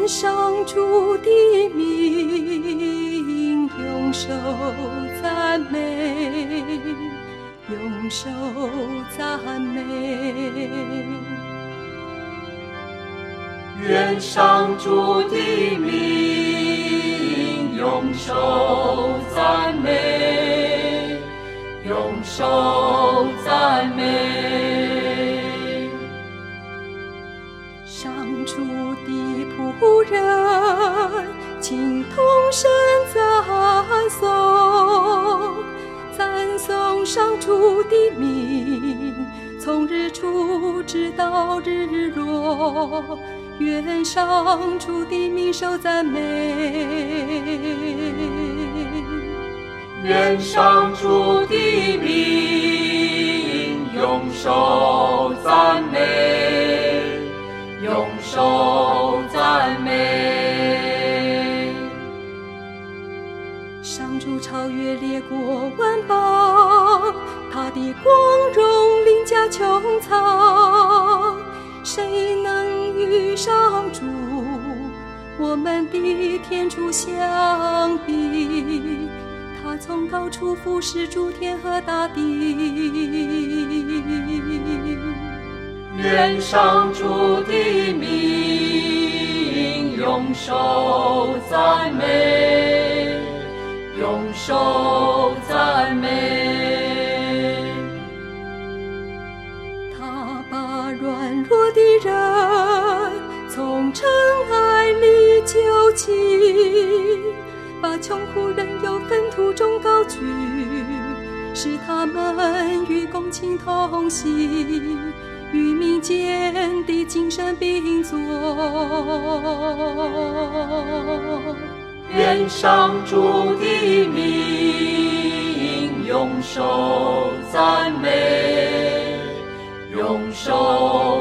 愿上主的名永受赞美，永受赞美。 愿上主的名永受赞美，永受赞美。 上主的仆人，请同声赞颂，赞颂上主的名，从日出直到日落，愿上主的名受赞美。 愿上主的名永受赞美，永受赞美。 上主超越列国万邦，他的光荣凌驾穹苍，谁能与上主我们的天主相比？他从高处俯视诸天和大地。 愿上主的名永受赞美，永受赞美。 他把软弱的人从尘埃里救起，把穷苦人由粪土中高举，使他们与共情同喜，与民间的精神并作。 愿上主的名永受赞美，永受